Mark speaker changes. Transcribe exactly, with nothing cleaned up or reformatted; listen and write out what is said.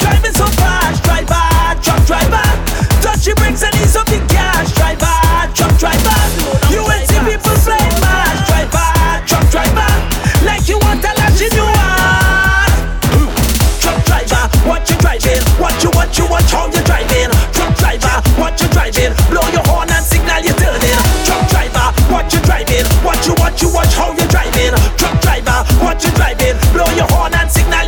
Speaker 1: driving so fast, driver, truck driver. Touch your brakes and ease up the gas, driver, truck driver. You will see people flying mad, driver, truck driver. Like you want a lot in your heart. Truck driver, what you driving? What you, what you, what, how you driving? Truck driver, what you driving? Blow your horn and signal you turning. Truck driver, what you driving? What you, what you, what, how you driving? Truck driver, what you driving? Blow your horn and signal